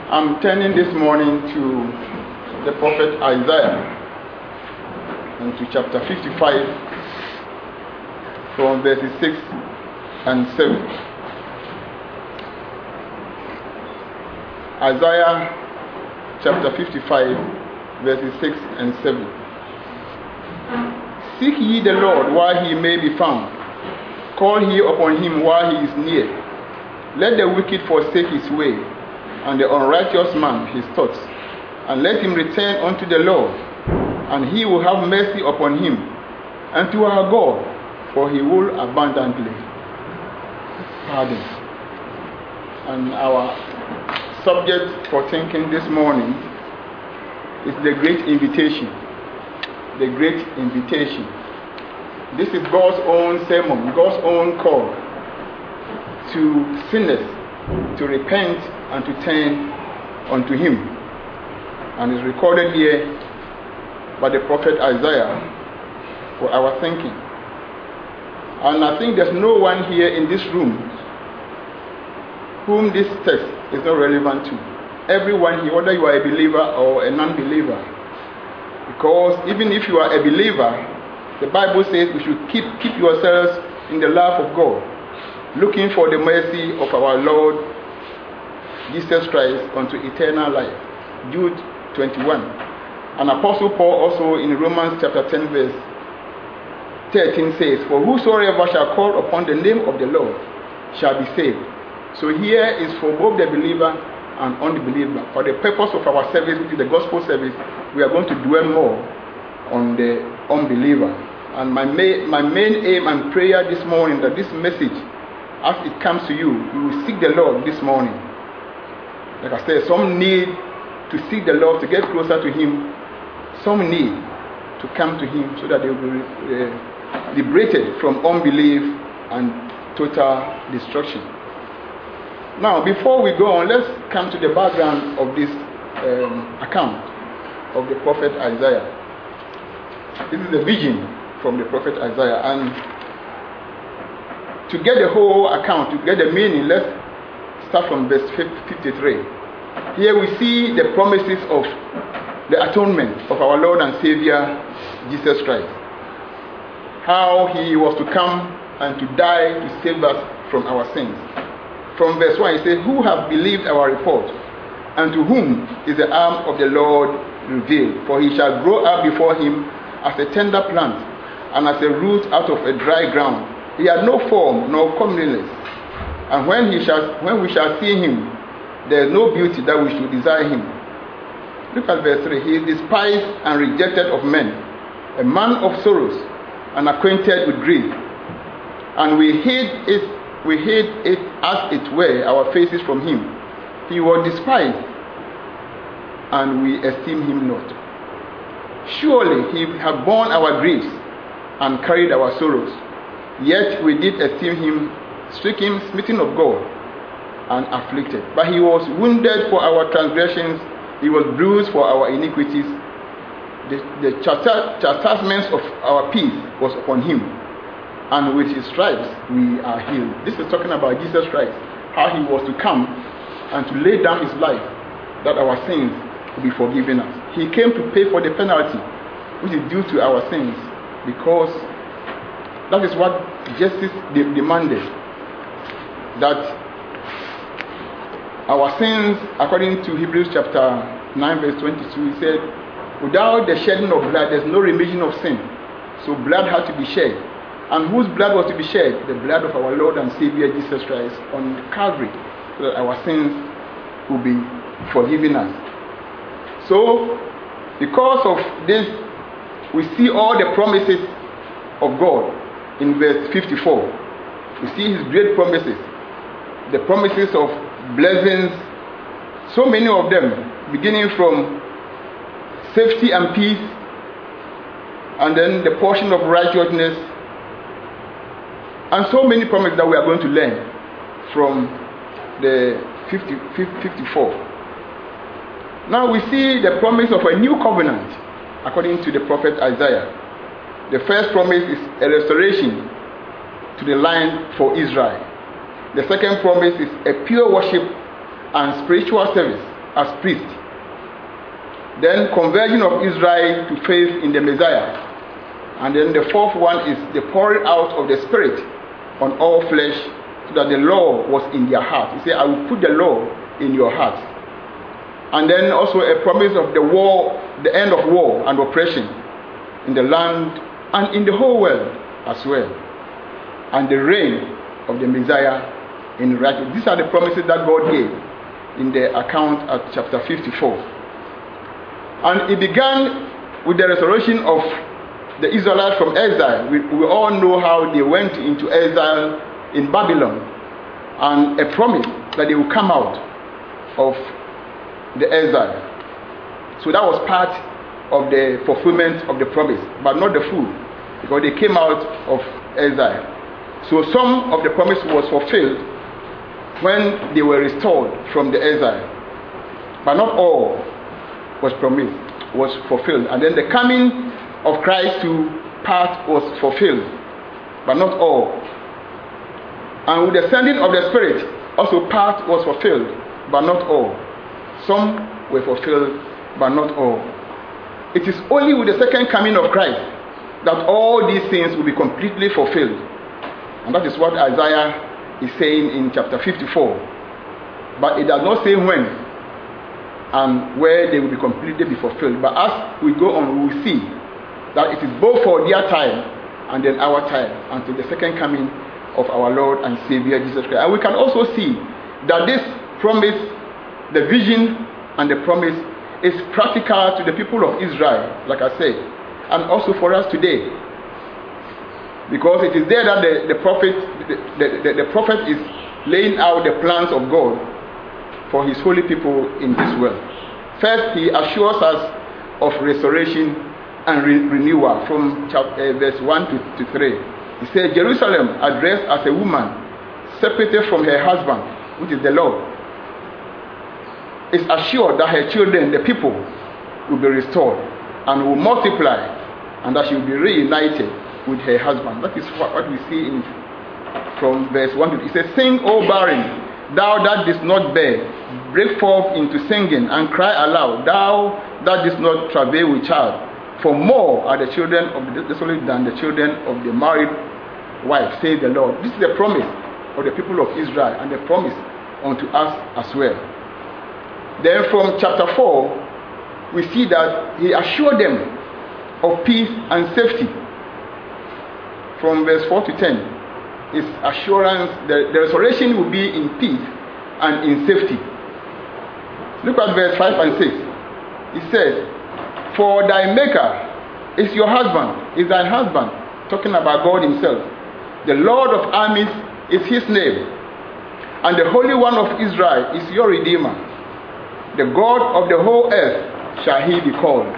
I'm turning this morning to the prophet Isaiah and to chapter 55 from verses 6 and 7. Isaiah chapter 55 verses 6 and 7. Seek ye the Lord while he may be found. Call ye upon him while he is near. Let the wicked forsake his way, and the unrighteous man his thoughts, and let him return unto the Lord, and he will have mercy upon him, and to our God, for he will abundantly pardon. And our subject for thinking this morning is the great invitation. The great invitation. This is God's own sermon, God's own call to sinners to repent and to turn unto him. And is recorded here by the prophet Isaiah for our thinking. And I think there's no one here in this room whom this text is not relevant to. Everyone here, whether you are a believer or a non-believer. Because even if you are a believer, the Bible says we should keep yourselves in the love of God, looking for the mercy of our Lord Jesus Christ unto eternal life. Jude 21. And Apostle Paul also in Romans chapter 10 verse 13 says, For whosoever shall call upon the name of the Lord shall be saved. So here is for both the believer and unbeliever. For the purpose of our service, which is the gospel service, we are going to dwell more on the unbeliever. And my main aim and prayer this morning, that this message, as it comes to you, you will seek the Lord this morning. Like I said, some need to seek the Lord, to get closer to him. Some need to come to him so that they will be liberated from unbelief and total destruction. Now, before we go on, let's come to the background of this account of the prophet Isaiah. This is a vision from the prophet Isaiah. And to get the whole account, to get the meaning, let's start from verse 53. Here we see the promises of the atonement of our Lord and Savior, Jesus Christ. How he was to come and to die to save us from our sins. From verse 1, he says, Who have believed our report, and to whom is the arm of the Lord revealed? For he shall grow up before him as a tender plant, and as a root out of a dry ground. He had no form nor comeliness, and when we shall see him, there is no beauty that we should desire him. Look at verse 3. He is despised and rejected of men, a man of sorrows, and acquainted with grief. And we hid it as it were our faces from him. He was despised, and we esteem him not. Surely he had borne our griefs and carried our sorrows. Yet we did esteem him stricken, smitten of God, and afflicted. But he was wounded for our transgressions, he was bruised for our iniquities. The chastisement of our peace was upon him, and with his stripes we are healed. This is talking about Jesus Christ, how he was to come and to lay down his life that our sins will be forgiven us. He came to pay for the penalty which is due to our sins, because that is what justice demanded, that our sins, according to Hebrews chapter 9 verse 22, he said, without the shedding of blood there's no remission of sin. So blood had to be shed. And whose blood was to be shed? The blood of our Lord and Savior Jesus Christ on Calvary, so that our sins will be forgiven us. So, because of this, we see all the promises of God in verse 54. We see his great promises, the promises of blessings, so many of them, beginning from safety and peace, and then the portion of righteousness, and so many promises that we are going to learn from the 54. Now we see the promise of a new covenant according to the prophet Isaiah. The first promise is a restoration to the line for Israel. The second promise is a pure worship and spiritual service as priests. Then conversion of Israel to faith in the Messiah. And then the fourth one is the pouring out of the Spirit on all flesh, so that the law was in their heart. He said, I will put the law in your heart. And then also a promise of the war, the end of war and oppression in the land and in the whole world as well. And the reign of the Messiah in righteousness. These are the promises that God gave in the account at chapter 54. And it began with the restoration of the Israelites from exile. We all know how they went into exile in Babylon, and a promise that they will come out of the exile. So that was part of the fulfillment of the promise, but not the full, because they came out of exile. So some of the promise was fulfilled when they were restored from the exile, but not all was promised, was fulfilled. And then the coming of Christ to part was fulfilled, but not all. And with the sending of the Spirit, also part was fulfilled, but not all. Some were fulfilled, but not all. It is only with the second coming of Christ that all these things will be completely fulfilled. And that is what Isaiah is saying in chapter 54. But it does not say when and where they will be completely fulfilled. But as we go on, we will see that it is both for their time and then our time, until the second coming of our Lord and Savior Jesus Christ. And we can also see that this promise, the vision and the promise, is practical to the people of Israel, like I said, and also for us today. Because it is there that the prophet is laying out the plans of God for his holy people in this world. First, he assures us of restoration and renewal from verse 1 to 3. He said, Jerusalem, addressed as a woman separated from her husband, which is the Lord, is assured that her children, the people, will be restored and will multiply, and that she will be reunited with her husband. That is what we see from verse 1 to 3. It says, Sing, O barren, thou that didst not bear, break forth into singing and cry aloud, thou that didst not travail with child. For more are the children of the desolate than the children of the married wife, says the Lord. This is the promise of the people of Israel, and the promise unto us as well. Then from chapter 4, we see that he assured them of peace and safety. From verse 4 to 10, his assurance that the restoration will be in peace and in safety. Look at verse 5 and 6. It says, For thy maker is your husband, is thine husband, talking about God himself. The Lord of armies is his name, and the Holy One of Israel is your Redeemer. The God of the whole earth shall he be called.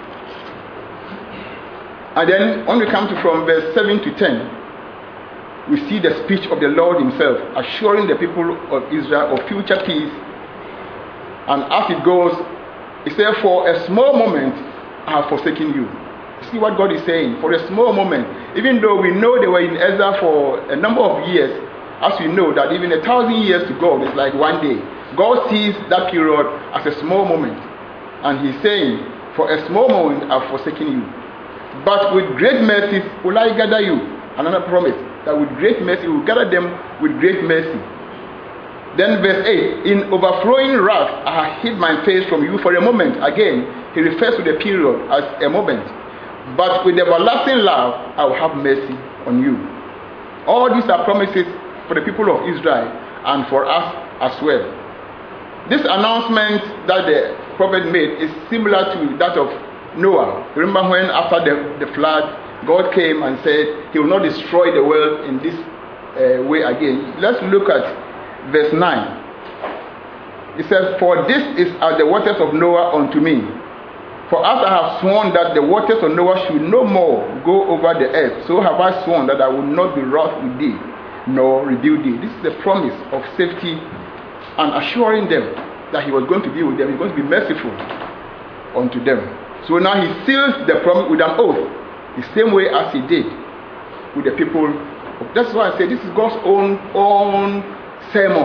And then when we come to from verse 7 to 10, we see the speech of the Lord himself, assuring the people of Israel of future peace. And as it goes, he said, For a small moment I have forsaken you. See what God is saying? For a small moment. Even though we know they were in exile for a number of years, as we know that even 1,000 years to God is like one day. God sees that period as a small moment. And he's saying, For a small moment I have forsaken you. But with great mercy will I gather you. Another promise, that with great mercy we will gather them with great mercy. Then verse 8, In overflowing wrath I have hid my face from you for a moment. Again, he refers to the period as a moment. But with everlasting love I will have mercy on you. All these are promises for the people of Israel and for us as well. This announcement that the prophet made is similar to that of Noah. Remember when after the flood, God came and said he will not destroy the world in this way again. Let's look at verse 9. It says, For this is as the waters of Noah unto me. For as I have sworn that the waters of Noah should no more go over the earth, so have I sworn that I will not be wroth with thee, nor rebuke thee. This is the promise of safety and assuring them that he was going to be with them. He was going to be merciful unto them. So now he seals the promise with an oath, the same way as he did with the people. That's why I say this is God's own sermon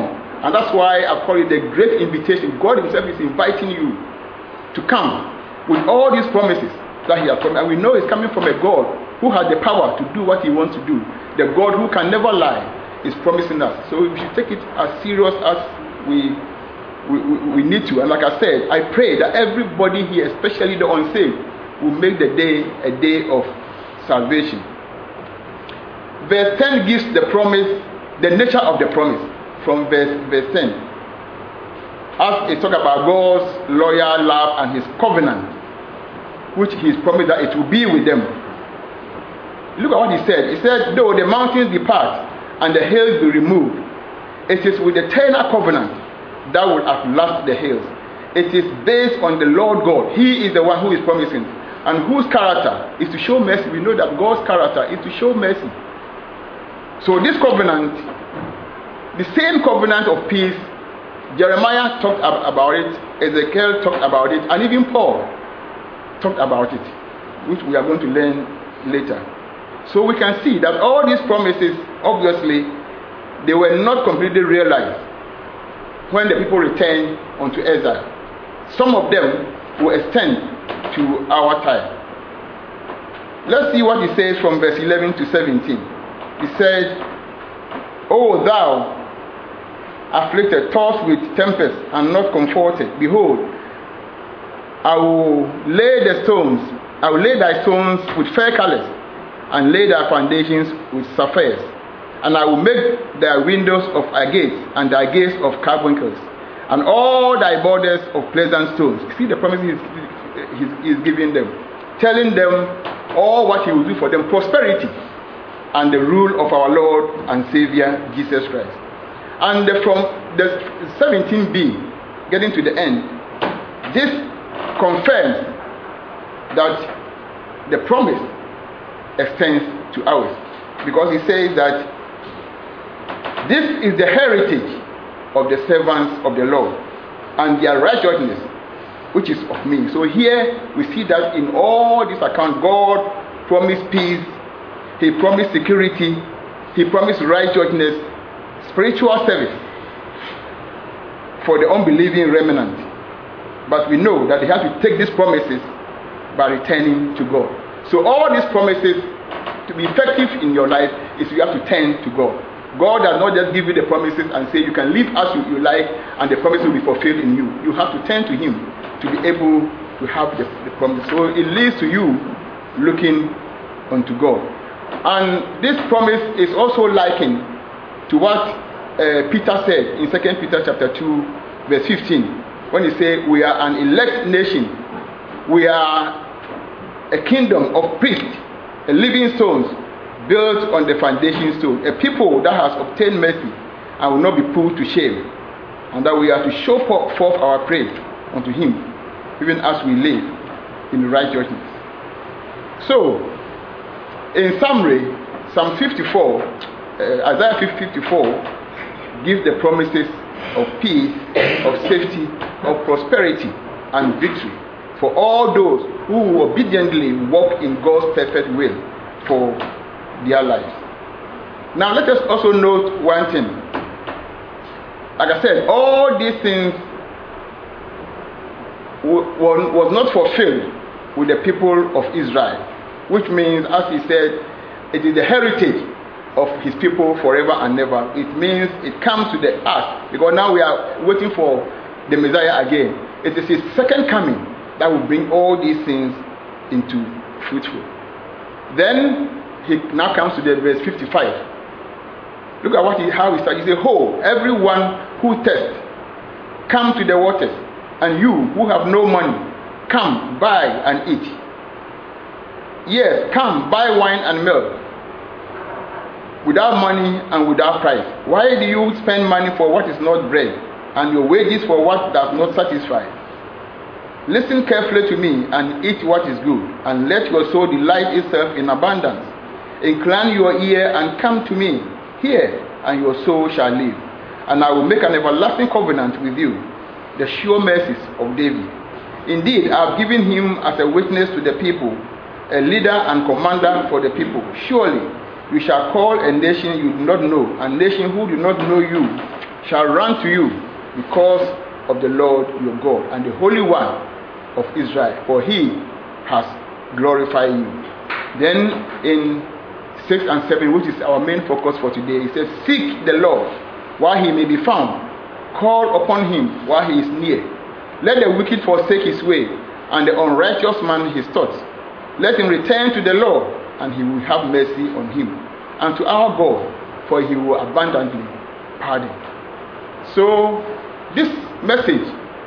And that's why I call it the great invitation. God himself is inviting you to come with all these promises that he has promised. And we know it's coming from a God who has the power to do what he wants to do. The God who can never lie is promising us. So we should take it as serious as we need to. And like I said, I pray that everybody here, especially the unsaved, will make the day a day of salvation. Verse 10 gives the promise, the nature of the promise from verse 10. As it talks about God's loyal love and his covenant, which he's promised that it will be with them. Look at what he said. He said, though the mountains depart and the hills be removed, it is with the eternal covenant that will outlast the hills. It is based on the Lord God. He is the one who is promising, and whose character is to show mercy. We know that God's character is to show mercy. So this covenant, the same covenant of peace, Jeremiah talked about it, Ezekiel talked about it, and even Paul talked about it, which we are going to learn later. So we can see that all these promises, obviously, they were not completely realized when the people returned unto exile. Some of them will extend to our time. Let's see what he says from verse 11 to 17. He said, O thou afflicted, tossed with tempest, and not comforted, behold, I will lay thy stones with fair colors, and lay thy foundations with sapphires, and I will make thy windows of agates, and thy gates of carbuncles, and all thy borders of pleasant stones. See the promises he's giving them, telling them all what he will do for them, prosperity, and the rule of our Lord and Savior Jesus Christ. And from the 17b, getting to the end, this confirms that the promise extends to ours, because he says that this is the heritage of the servants of the Lord, and their righteousness, which is of me. So here we see that in all this account, God promised peace, he promised security, he promised righteousness, spiritual service for the unbelieving remnant. But we know that they have to take these promises by returning to God. So all these promises, to be effective in your life, is you have to turn to God. God does not just give you the promises and say you can live as you like and the promise will be fulfilled in you. You have to turn to him to be able to have the promise. So it leads to you looking unto God. And this promise is also likened to what Peter said in 2 Peter chapter 2 verse 15, when he said we are an elect nation, we are a kingdom of priests, a living stones built on the foundation stone, a people that has obtained mercy and will not be put to shame, and that we are to show forth our praise unto him, even as we live in righteousness. So, in summary, Psalm 54, Isaiah 54 gives the promises of peace, of safety, of prosperity and victory for all those who obediently walk in God's perfect will for their lives. Now let us also note one thing. Like I said, all these things was not fulfilled with the people of Israel, which means, as he said, it is the heritage of his people forever and ever. It means it comes to the earth, because now we are waiting for the Messiah again. It is his second coming that will bring all these things into fruitful. Then he now comes to the verse 55. Look at how he starts. He says, ho, everyone who thirsts, come to the waters, and you who have no money, come, buy and eat. Yes, come, buy wine and milk, without money and without price. Why do you spend money for what is not bread, and your wages for what does not satisfy? Listen carefully to me and eat what is good, and let your soul delight itself in abundance. Incline your ear and come to me. Hear, and your soul shall live. And I will make an everlasting covenant with you, the sure mercies of David. Indeed, I have given him as a witness to the people, a leader and commander for the people. Surely you shall call a nation you do not know, a nation who do not know you, shall run to you because of the Lord your God and the Holy One of Israel, for he has glorified you. Then in 6 and 7, which is our main focus for today, it says, seek the Lord while he may be found, call upon him while he is near. Let the wicked forsake his way, and the unrighteous man his thoughts. Let him return to the Lord, and he will have mercy on him, and to our God, for he will abundantly pardon. So this message,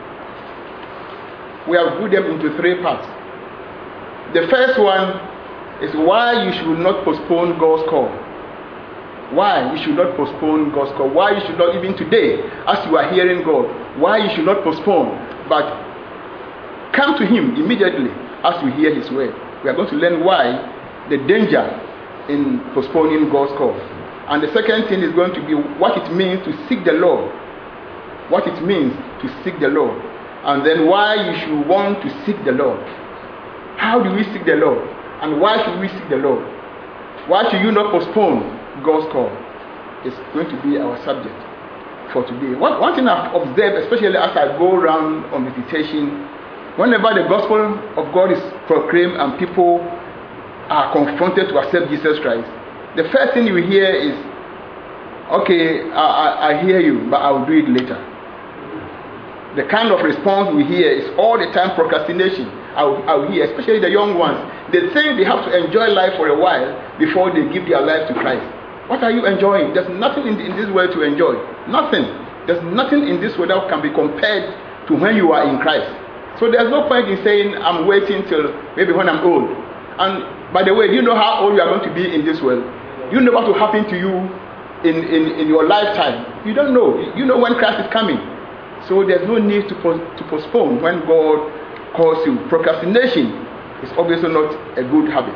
we have put them into 3 parts. The first one is why you should not postpone God's call. Why you should not postpone God's call. Why you should not, even today, as you are hearing God, why you should not postpone, but come to him immediately as you hear his word. We are going to learn why, the danger in postponing God's call. And the second thing is going to be what it means to seek the Lord. What it means to seek the Lord. And then why you should want to seek the Lord. How do we seek the Lord? And why should we seek the Lord? Why should you not postpone God's call? It's going to be our subject for today. One thing I've observed, especially as I go around on visitation, whenever the gospel of God is proclaimed and people are confronted to accept Jesus Christ, the first thing you hear is, okay, I hear you, but I will do it later. The kind of response we hear is all the time procrastination. I will hear, especially the young ones. They think they have to enjoy life for a while before they give their life to Christ. What are you enjoying? There's nothing in this world to enjoy. Nothing. There's nothing in this world that can be compared to when you are in Christ. So there's no point in saying, I'm waiting till maybe when I'm old. And by the way, do you know how old you are going to be in this world? You know what will happen to you in your lifetime. You don't know. You know when Christ is coming. So there's no need to postpone when God calls you. Procrastination is obviously not a good habit.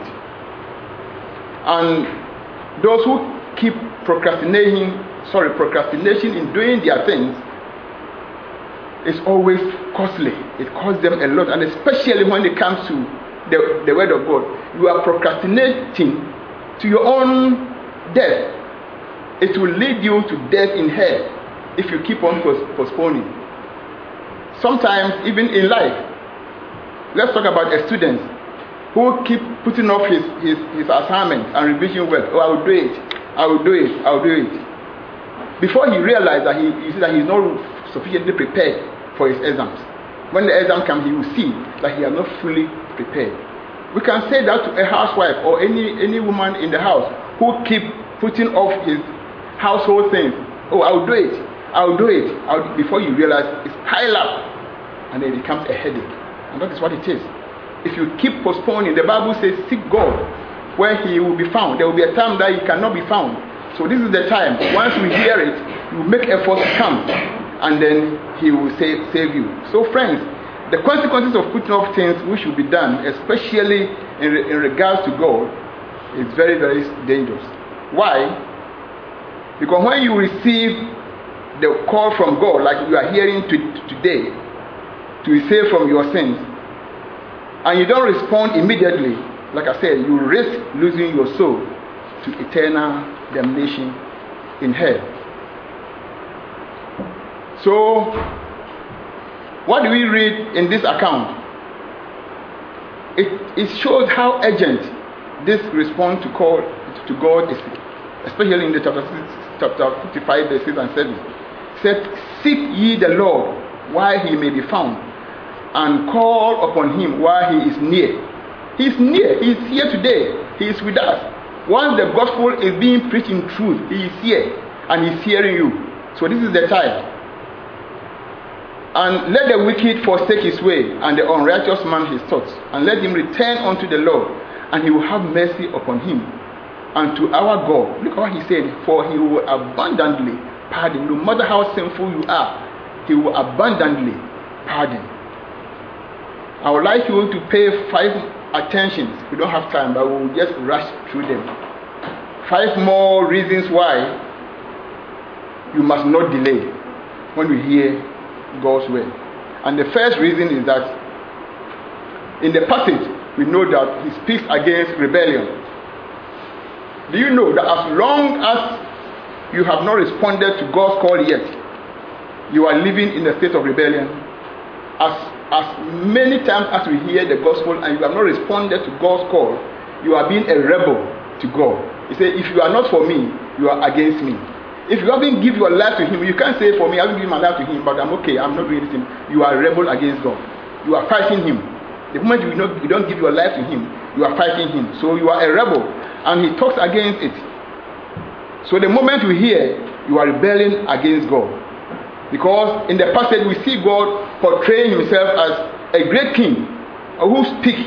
And those who keep procrastination in doing their things is always costly. It costs them a lot, and especially when it comes to the word of God. You are procrastinating to your own death. It will lead you to death in hell if you keep on postponing. Sometimes, even in life, let's talk about a student who keep putting off his assignment and revision work. Oh, I will do it. Before he realizes that he sees that he's not sufficiently prepared for his exams. When the exam comes, he will see that he is not fully prepared. We can say that to a housewife or any woman in the house who keep putting off his household things. Oh, I'll do it. Before you realize it's piled up, and then it becomes a headache. And that is what it is. If you keep postponing, the Bible says, seek God where he will be found. There will be a time that he cannot be found. So this is the time. Once you hear it, you make efforts to come, and then he will save you. So friends, the consequences of putting off things which should be done, especially in regards to God, is very, very dangerous. Why? Because when you receive the call from God, like you are hearing today, to be saved from your sins, and you don't respond immediately, like I said, you risk losing your soul to eternal damnation in hell. So, what do we read in this account? It shows how urgent this response to call to God is, especially in the chapter 55, verses 6 and 7. It said, seek ye the Lord while he may be found, and call upon him while he is near. He is near. He is here today. He is with us. Once the gospel is being preached in truth, he is here, and he is hearing you. So this is the time. And let the wicked forsake his way, and the unrighteous man his thoughts, and let him return unto the Lord, and he will have mercy upon him. And to our God, look what he said, for he will abundantly pardon. No matter how sinful you are, he will abundantly pardon. I would like you to pay 5 attentions. We don't have time, but we will just rush through them. 5 more reasons why you must not delay when you hear God's word. And the first reason is that in the passage we know that he speaks against rebellion. Do you know that as long as you have not responded to God's call yet, you are living in a state of rebellion. As many times as we hear the gospel and you have not responded to God's call, you are being a rebel to God. He said, if you are not for me, you are against me. If you haven't given your life to him, you can't say, for me, I haven't given my life to him, but I'm okay, I'm not doing anything. You are a rebel against God. You are fighting him. The moment you don't give your life to him, you are fighting him. So you are a rebel, and he talks against it. So the moment you hear, you are rebelling against God. Because in the passage we see God portraying himself as a great king who speaks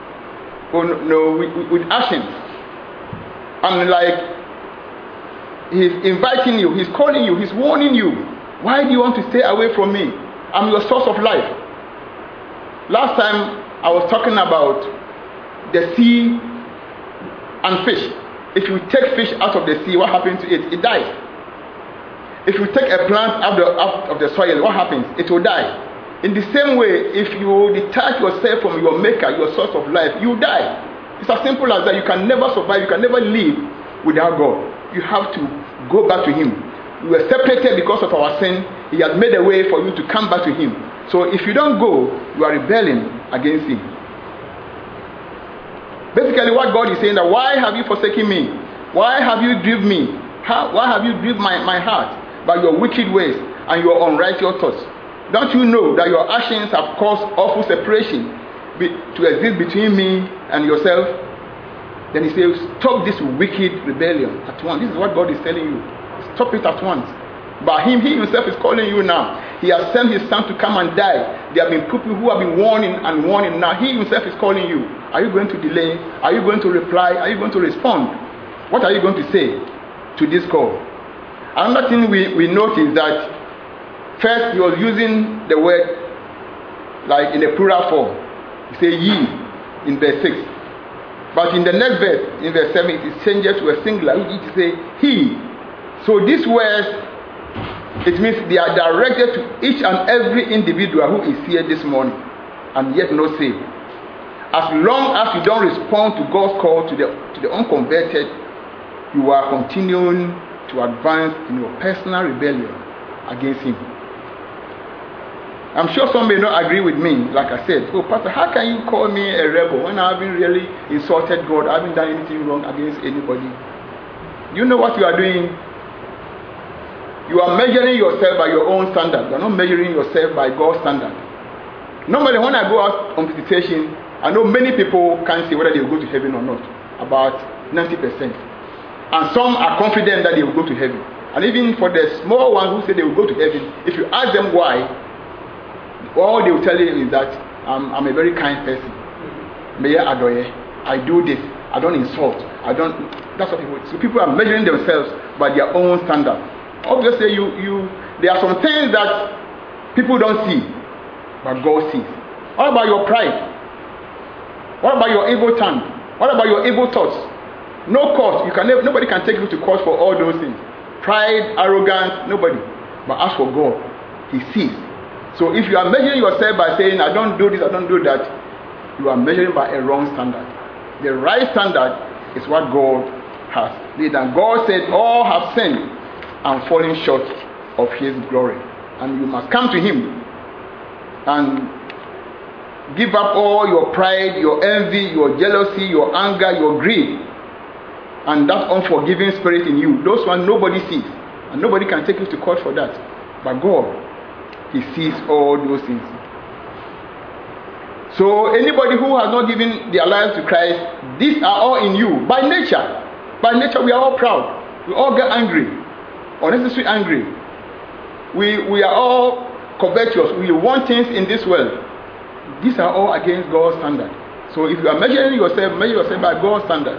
with actions. And like he's inviting you, he's calling you, he's warning you. Why do you want to stay away from me? I'm your source of life. Last time I was talking about the sea and fish. If you take fish out of the sea, what happens to it? It dies. If you take a plant out of the soil, what happens? It will die. In the same way, if you detach yourself from your maker, your source of life, you die. It's as simple as that. You can never survive, you can never live without God. You have to go back to him. You were separated because of our sin. He has made a way for you to come back to him. So if you don't go, you are rebelling against him. Basically what God is saying, that why have you forsaken me? Why have you grieved me? Why have you grieved my heart by your wicked ways and your unrighteous thoughts? Don't you know that your actions have caused awful separation to exist between me and yourself? Then he says, stop this wicked rebellion at once. This is what God is telling you. Stop it at once. But he himself is calling you now. He has sent his son to come and die. There have been people who have been warning and warning. Now he himself is calling you. Are you going to delay? Are you going to reply? Are you going to respond? What are you going to say to this call? Another thing we notice that first he was using the word like in a plural form. He said ye in verse 6. But in the next verse, in verse 7, it changes to a singular, which is say he. So these words, it means they are directed to each and every individual who is here this morning and yet not saved. As long as you don't respond to God's call to the unconverted, you are continuing to advance in your personal rebellion against him. I'm sure some may not agree with me, like I said. Oh, Pastor, how can you call me a rebel when I haven't really insulted God? I haven't done anything wrong against anybody. You know what you are doing? You are measuring yourself by your own standard. You are not measuring yourself by God's standard. Normally, when I go out on visitation, I know many people can't say whether they will go to heaven or not. About 90%. And some are confident that they will go to heaven. And even for the small ones who say they will go to heaven, if you ask them why, all they will tell you is that I'm a very kind person. May I adore you. I do this. I don't insult. I don't. That's what people. So people are measuring themselves by their own standard. Obviously, there are some things that people don't see, but God sees. What about your pride? What about your evil tongue? What about your evil thoughts? No court. Nobody can take you to court for all those things. Pride, arrogance, nobody. But as for God, he sees. So if you are measuring yourself by saying, I don't do this, I don't do that, you are measuring by a wrong standard. The right standard is what God has made. And God said, all have sinned and fallen short of his glory. And you must come to him and give up all your pride, your envy, your jealousy, your anger, your greed, and that unforgiving spirit in you. Those ones nobody sees. And nobody can take you to court for that. But God, he sees all those things. So anybody who has not given their lives to Christ, these are all in you. By nature. By nature we are all proud. We all get angry. Unnecessarily angry. We are all covetous. We want things in this world. These are all against God's standard. So if you are measuring yourself, measure yourself by God's standard.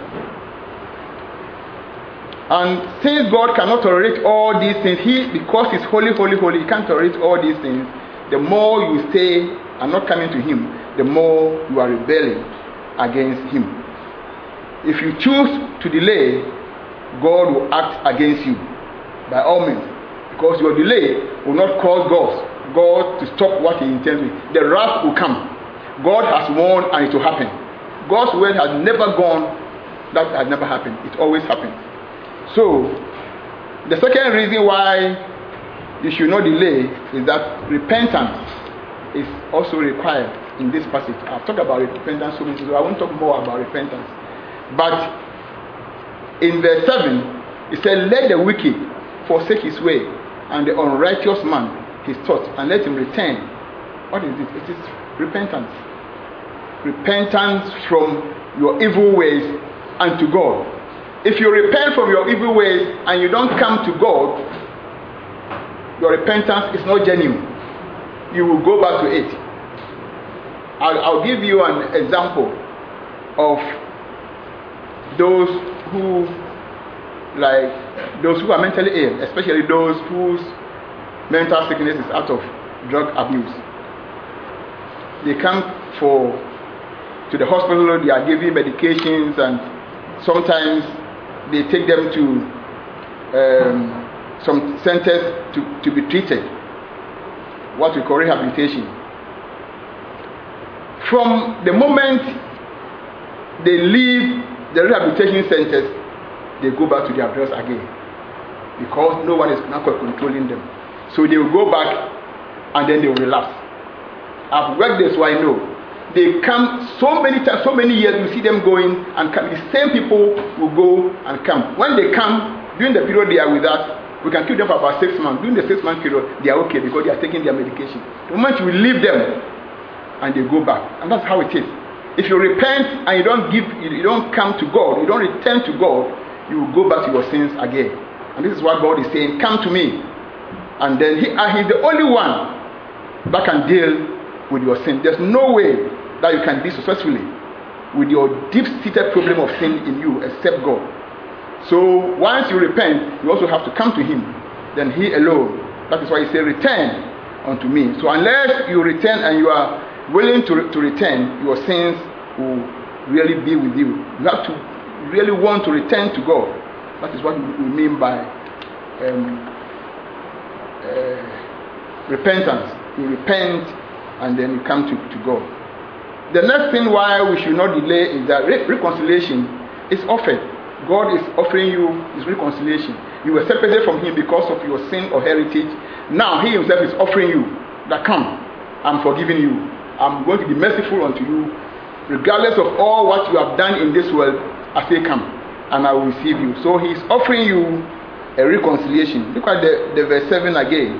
And since God cannot tolerate all these things, because he's holy, holy, holy, he can't tolerate all these things. The more you stay and not coming to him, the more you are rebelling against him. If you choose to delay, God will act against you by all means, because your delay will not cause God to stop what he intends with. The wrath will come. God has warned and it will happen. God's word has never gone. That has never happened. It always happens. So, the second reason why you should not delay is that repentance is also required in this passage. I've talked about repentance so much, so I won't talk more about repentance. But in verse 7, it said, let the wicked forsake his way, and the unrighteous man his thoughts, and let him return. What is it? It is repentance. Repentance from your evil ways unto God. If you repent from your evil ways and you don't come to God, your repentance is not genuine. You will go back to it. I'll give you an example of those who are mentally ill, especially those whose mental sickness is out of drug abuse. They come to the hospital, they are given medications, and sometimes they take them to some centers to be treated, what we call rehabilitation. From the moment they leave the rehabilitation centers, they go back to their drugs again, because no one is now controlling them. So they will go back and then they will relapse. I've worked this, so I know. They come so many times, so many years, you see them going and come. The same people will go and come. When they come, during the period they are with us, we can keep them for about 6 months. During the 6-month period, they are okay because they are taking their medication. The moment you leave them, and they go back. And that's how it is. If you repent and you don't come to God, you don't return to God, you will go back to your sins again. And this is what God is saying, come to me. And then He's the only one that can deal with your sin. There's no way that you can deal successfully with your deep-seated problem of sin in you except God. So once you repent, you also have to come to Him. Then He alone. That is why He said, return unto me. So unless you return and you are willing to return, your sins will really be with you. You have to really want to return to God. That is what we mean by repentance. You repent and then you come to God. The next thing why we should not delay is that reconciliation is offered. God is offering you His reconciliation. You were separated from Him because of your sin or heritage. Now He Himself is offering you that come, I'm forgiving you. I'm going to be merciful unto you, regardless of all what you have done in this world. I say come, and I will receive you. So He is offering you a reconciliation. Look at the verse 7 again.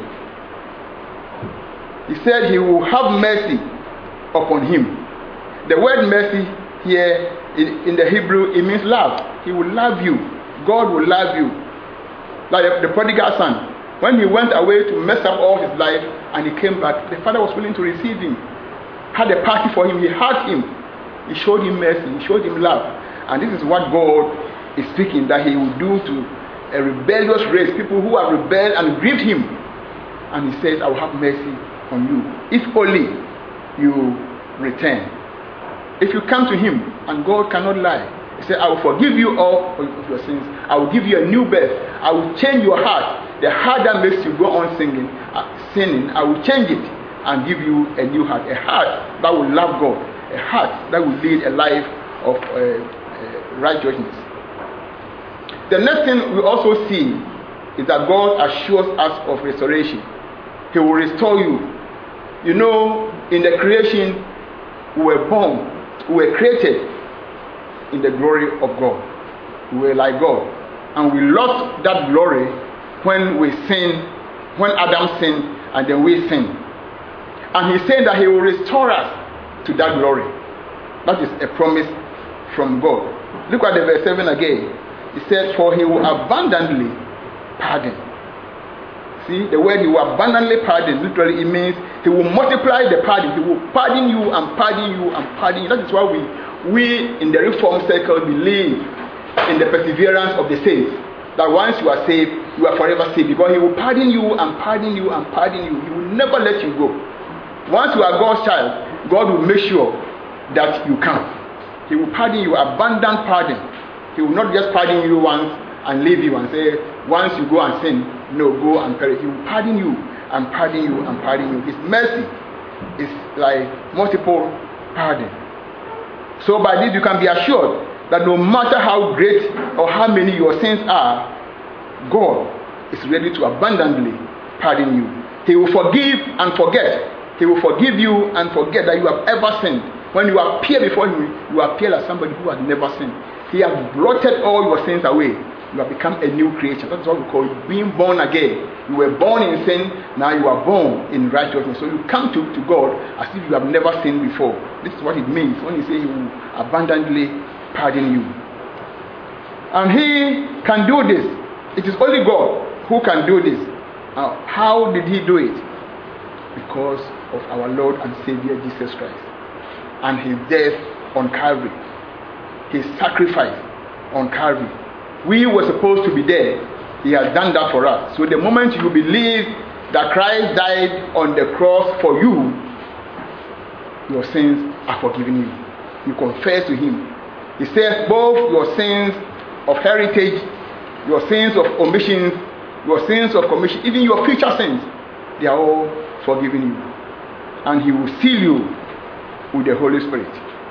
He said He will have mercy upon him. The word mercy here in the Hebrew, it means love. He will love you. God will love you. Like the prodigal son. When he went away to mess up all his life and he came back, the father was willing to receive him. Had a party for him. He hugged him. He showed him mercy. He showed him love. And this is what God is speaking that He will do to a rebellious race, people who have rebelled and grieved Him. And He says, I will have mercy on you if only you return. If you come to Him, and God cannot lie, He said, I will forgive you all of your sins. I will give you a new birth. I will change your heart. The heart that makes you go on sinning, I will change it and give you a new heart. A heart that will love God. A heart that will lead a life of righteousness. The next thing we also see is that God assures us of restoration. He will restore you. You know, in the creation, we were born, we were created in the glory of God. We were like God. And we lost that glory when we sinned, when Adam sinned, and then we sinned. And He's saying that He will restore us to that glory. That is a promise from God. Look at the verse 7 again. He said, for He will abundantly pardon. See, the word He will abundantly pardon, literally it means He will multiply the pardon. He will pardon you and pardon you and pardon you. That is why we in the Reformed circle believe in the perseverance of the saints. That once you are saved, you are forever saved. Because He will pardon you and pardon you and pardon you. He will never let you go. Once you are God's child, God will make sure that you come. He will pardon you, abundant pardon. He will not just pardon you once and leave you and say, once you go and sin, no, go and perish. He will pardon you and pardon you and pardon you. His mercy is like multiple pardon. So by this you can be assured that no matter how great or how many your sins are, God is ready to abundantly pardon you. He will forgive and forget. He will forgive you and forget that you have ever sinned. When you appear before him, you appear as somebody who has never sinned. He has blotted all your sins away. You have become a new creature. That's what we call being born again. You were born in sin, now you are born in righteousness. So you come to God as if you have never sinned before. This is what it means when he says he will abundantly pardon you. And he can do this. It is only God who can do this. Now, how did he do it? Because of our Lord and Savior Jesus Christ and his death on Calvary, his sacrifice on Calvary. We were supposed to be dead. He has done that for us. So the moment you believe that Christ died on the cross for you, your sins are forgiven you. You confess to him. He says both your sins of heritage, your sins of omissions, your sins of commission, even your future sins, they are all forgiven you. And he will seal you with the Holy Spirit.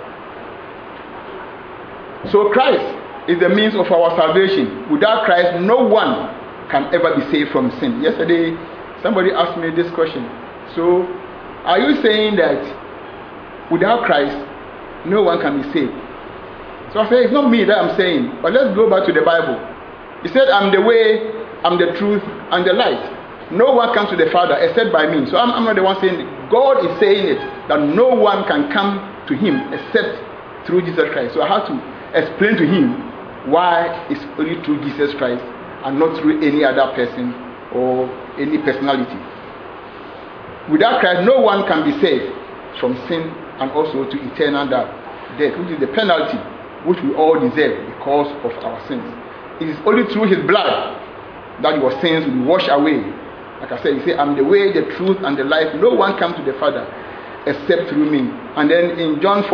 So Christ is the means of our salvation. Without Christ, no one can ever be saved from sin. Yesterday, somebody asked me this question. So, are you saying that without Christ, no one can be saved? So I say, it's not me that I'm saying, but let's go back to the Bible. He said, I'm the way, I'm the truth, and the light. No one comes to the Father except by me. So I'm not the one saying it. God is saying it, that no one can come to him except through Jesus Christ. So I have to explain to him why it's only through Jesus Christ and not through any other person or any personality. Without Christ, no one can be saved from sin and also to eternal death, which is the penalty which we all deserve because of our sins. It is only through his blood that your sins will be washed away. Like I said, he said, I'm the way, the truth, and the life. No one comes to the Father except through me. And then in John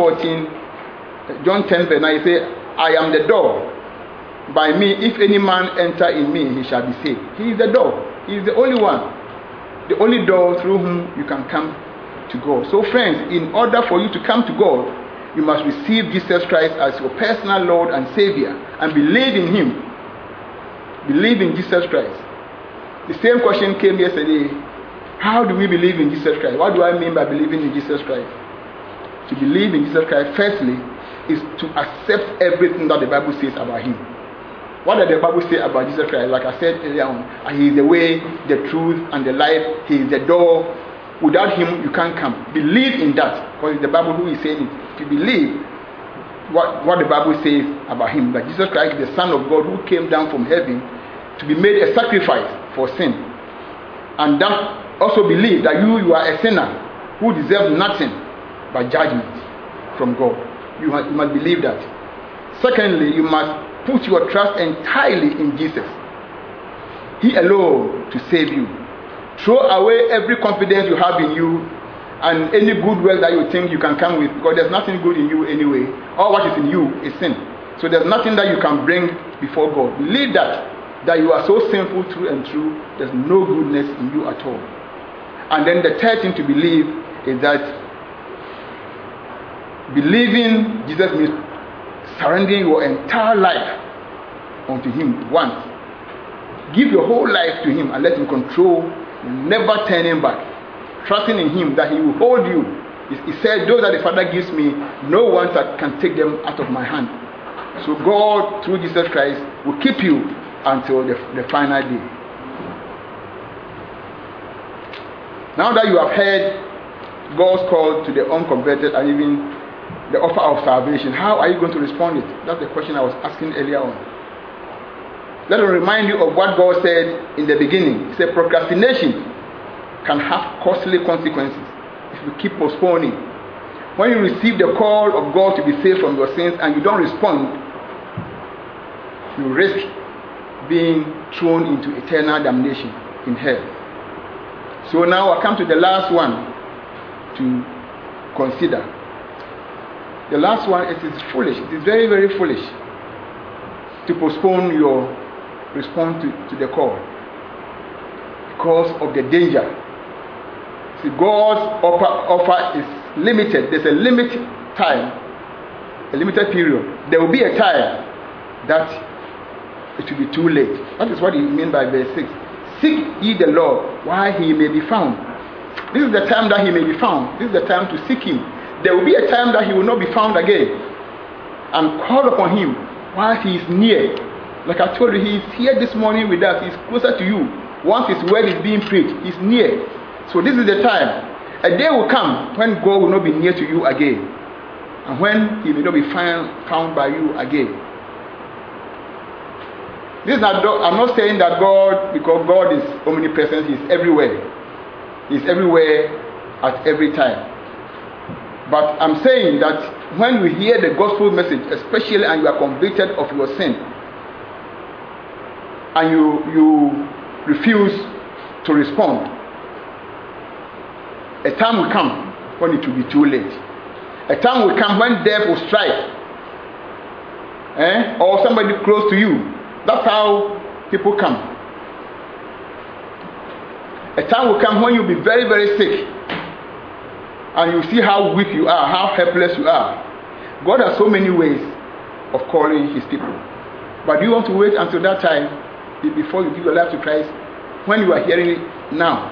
10 verse 9, he said, I am the door. By me, if any man enter in me, he shall be saved. He is the door. He is the only one. The only door through whom you can come to God. So friends, in order for you to come to God, you must receive Jesus Christ as your personal Lord and Savior and believe in him. Believe in Jesus Christ. The same question came yesterday. How do we believe in Jesus Christ? What do I mean by believing in Jesus Christ? To believe in Jesus Christ, firstly, is to accept everything that the Bible says about him. What does the Bible say about Jesus Christ? Like I said earlier on, he is the way, the truth, and the life. He is the door. Without him, you can't come. Believe in that, because it's the Bible who is saying it. To believe what the Bible says about him, that Jesus Christ is the Son of God who came down from heaven to be made a sacrifice for sin. And that also believe that you are a sinner who deserves nothing but judgment from God. You must believe that. Secondly, you must put your trust entirely in Jesus. He alone to save you. Throw away every confidence you have in you and any good work that you think you can come with, because there's nothing good in you anyway. All what is in you is sin. So there's nothing that you can bring before God. Believe that you are so sinful through and through, there's no goodness in you at all. And then the third thing to believe is that believing Jesus means surrendering your entire life unto him once. Give your whole life to him and let him control, never turning back. Trusting in him that he will hold you. He said, those that the Father gives me, no one can take them out of my hand. So God, through Jesus Christ, will keep you until the final day. Now that you have heard God's call to the unconverted and even the offer of salvation, how are you going to respond to it? That's the question I was asking earlier on. Let me remind you of what God said in the beginning. He said procrastination can have costly consequences if you keep postponing. When you receive the call of God to be saved from your sins and you don't respond, you risk being thrown into eternal damnation in hell. So now I come to the last one to consider. The last one is foolish. It is very, very foolish to postpone your response to the call because of the danger. See, God's offer is limited. There's a limited time, a limited period. There will be a time that it will be too late. That is what he means by verse 6. Seek ye the Lord while he may be found. This is the time that he may be found. This is the time to seek him. There will be a time that he will not be found again. And call upon him while he is near. Like I told you, he is here this morning with us. He is closer to you. Once his word is being preached, he is near. So this is the time. A day will come when God will not be near to you again. And when he may not be found by you again. I'm not saying that God, because God is omnipresent, he is everywhere. He is everywhere at every time. But I'm saying that when you hear the gospel message, especially and you are convicted of your sin, and you refuse to respond, a time will come when it will be too late. A time will come when death will strike, or somebody close to you. That's how people come. A time will come when you'll be very, very sick, and you see how weak you are, how helpless you are. God has so many ways of calling his people. But do you want to wait until that time before you give your life to Christ? When you are hearing it now,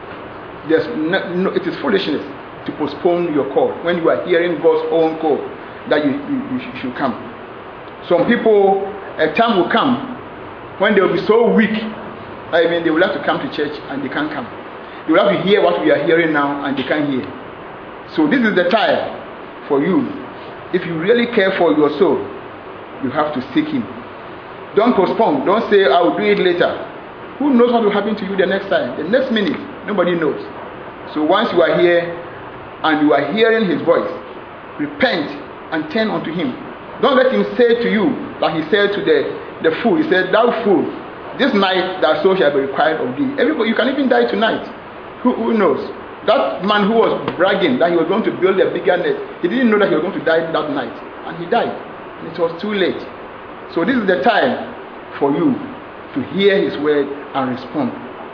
it is foolishness to postpone your call. When you are hearing God's own call, that you should come. Some people, a time will come when they will be so weak, I mean, they will have to come to church and they can't come. They will have to hear what we are hearing now and they can't hear. So this is the time for you. If you really care for your soul, you have to seek him. Don't postpone. Don't say, I will do it later. Who knows what will happen to you the next time? The next minute, nobody knows. So once you are here and you are hearing his voice, repent and turn unto him. Don't let him say to you, like he said to the fool. He said, thou fool, this night thy soul shall be required of thee. Everybody, you can even die tonight. Who knows? That man who was bragging that he was going to build a bigger net, he didn't know that he was going to die that night. And he died. And it was too late. So this is the time for you to hear his word and respond.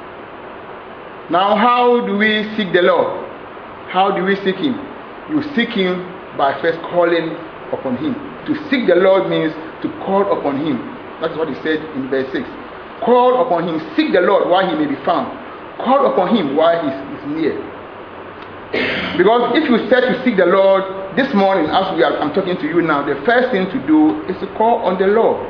Now, how do we seek the Lord? How do we seek him? You seek him by first calling upon him. To seek the Lord means to call upon him. That's what he said in verse 6. Call upon him. Seek the Lord while he may be found. Call upon him while he is near. Because if you said to seek the Lord this morning, as I'm talking to you now, the first thing to do is to call on the Lord.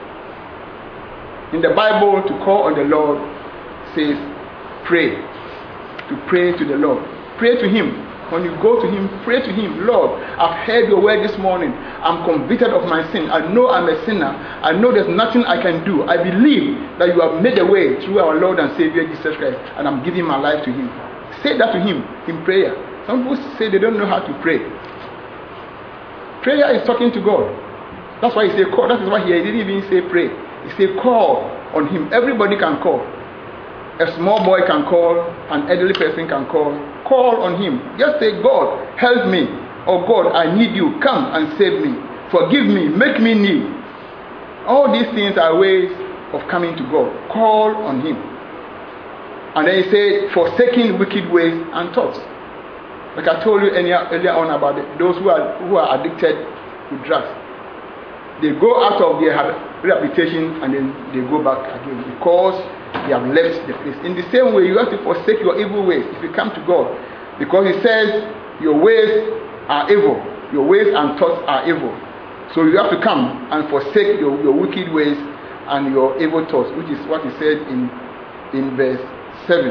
In the Bible, to call on the Lord says pray. To pray to the Lord. Pray to him. When you go to him, pray to him. Lord, I've heard your word this morning. I'm convicted of my sin. I know I'm a sinner. I know there's nothing I can do. I believe that you have made a way through our Lord and Savior Jesus Christ, and I'm giving my life to him. Say that to him in prayer. Some people say they don't know how to pray. Prayer is talking to God. That's why he said call. That is why he didn't even say pray. He said call on him. Everybody can call. A small boy can call. An elderly person can call. Call on him. Just say, God, help me. Or God, I need you. Come and save me. Forgive me. Make me new. All these things are ways of coming to God. Call on him. And then he said, forsaking wicked ways and thoughts. Like I told you earlier on about those who are addicted to drugs. They go out of their rehabilitation and then they go back again because they have left the place. In the same way, you have to forsake your evil ways if you come to God. Because he says your ways are evil. Your ways and thoughts are evil. So you have to come and forsake your wicked ways and your evil thoughts, which is what he said in verse 7.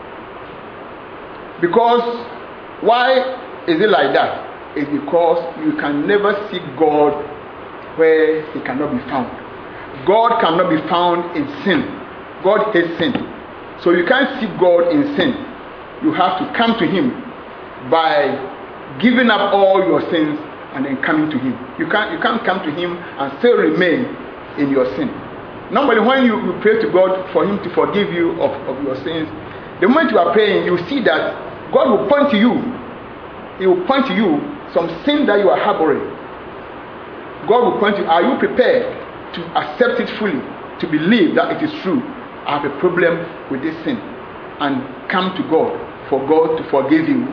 Because why is it like that? It's because you can never seek God where he cannot be found. God cannot be found in sin. God hates sin. So you can't seek God in sin. You have to come to him by giving up all your sins and then coming to him. You can't come to him and still remain in your sin. Normally when you pray to God for him to forgive you of your sins, the moment you are praying, you see that God will point to you. He will point to you some sin that you are harboring. God will point to you. Are you prepared to accept it fully? To believe that it is true? I have a problem with this sin. And come to God for God to forgive you.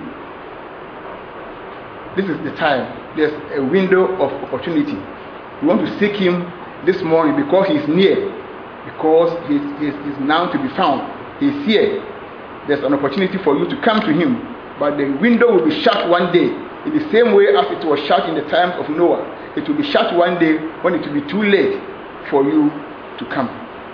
This is the time. There's a window of opportunity. You want to seek him this morning because he's near. Because he's now to be found. He's here. There's an opportunity for you to come to him. But the window will be shut one day. In the same way as it was shut in the times of Noah. It will be shut one day when it will be too late for you to come.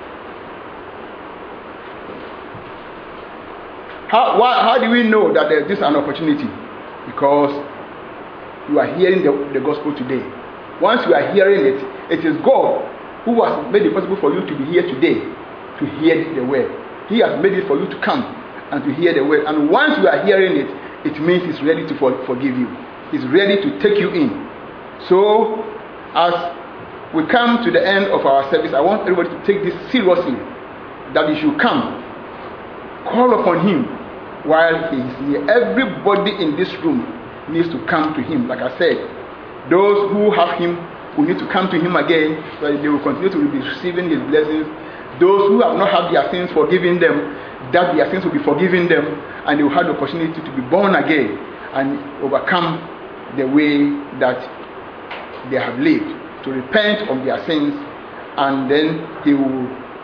How do we know that this is an opportunity? Because you are hearing the gospel today. Once you are hearing it, it is God who has made it possible for you to be here today to hear the word. He has made it for you to come and to hear the word. And once you are hearing it, it means He's ready to forgive you. He's ready to take you in. So, as we come to the end of our service, I want everybody to take this seriously. That you should come. Call upon Him while He is here. Everybody in this room needs to come to Him. Like I said, those who have Him will need to come to Him again, so they will continue to be receiving His blessings. Those who have not had their sins forgiven them, that their sins will be forgiven them, and they will have the opportunity to be born again and overcome the way that they have lived, to repent of their sins, and then He will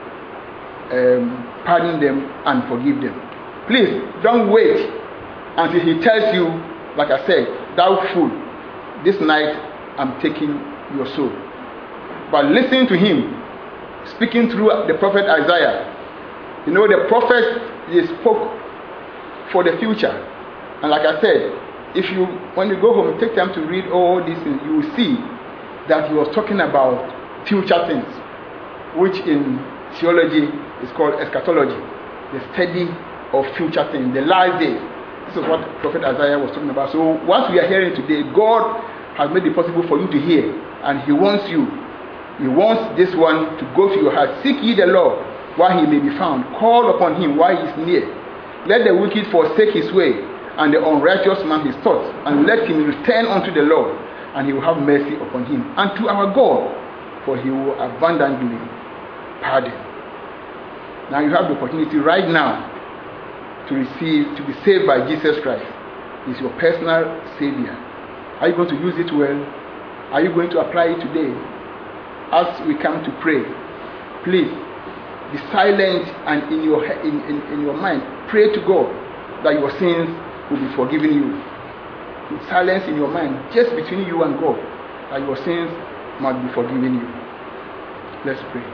pardon them and forgive them. Please don't wait until He tells you, like I said, thou fool, this night I'm taking your soul. But listen to Him speaking through the prophet Isaiah. You know, the prophet, he spoke for the future. And like I said, when you go home, take time to read all these things, you will see that he was talking about future things, which in theology is called eschatology, the study of future things, the last days. This is what Prophet Isaiah was talking about. So what we are hearing today, God has made it possible for you to hear, and He wants you. He wants this one to go to your heart. Seek ye the Lord while He may be found. Call upon Him while He is near. Let the wicked forsake his way, and the unrighteous man his thoughts, and let him return unto the Lord, and He will have mercy upon him, and to our God, for He will abundantly pardon. Now you have the opportunity right now to be saved by Jesus Christ. He's your personal Savior. Are you going to use it well? Are you going to apply it today? As we come to pray, please be silent, and in your mind pray to God that your sins will be forgiven you. With silence in your mind, just between you and God, that your sins must be forgiven you. Let's pray.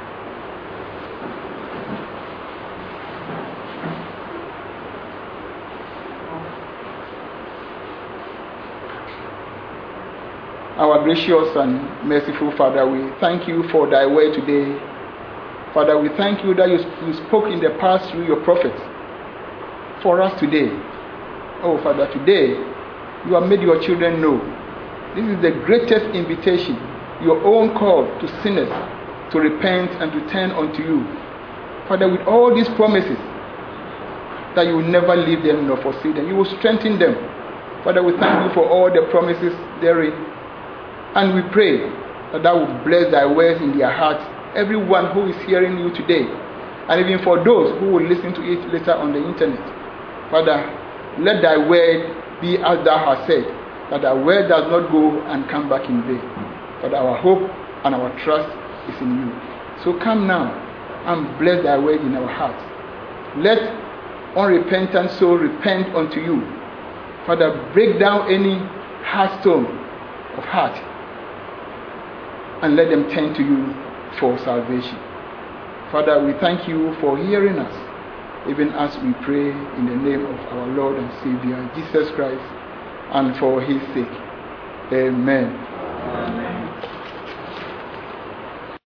Our gracious and merciful Father, we thank You for Thy word today. Father, we thank You that you spoke in the past through Your prophets for us today. Oh Father, today You have made Your children know. This is the greatest invitation, Your own call to sinners to repent and to turn unto You. Father, with all these promises, that You will never leave them nor forsake them. You will strengthen them. Father, we thank You for all the promises therein. And we pray that Thou will bless Thy words in their hearts, everyone who is hearing You today, and even for those who will listen to it later on the internet. Father, let Thy word be as Thou hast said, that Thy word does not go and come back in vain. Father, our hope and our trust is in You. So come now and bless Thy word in our hearts. Let unrepentant soul repent unto You. Father, break down any hard stone of heart, and let them turn to You for salvation. Father, we thank You for hearing us, even as we pray in the name of our Lord and Savior, Jesus Christ, and for His sake. Amen. Amen.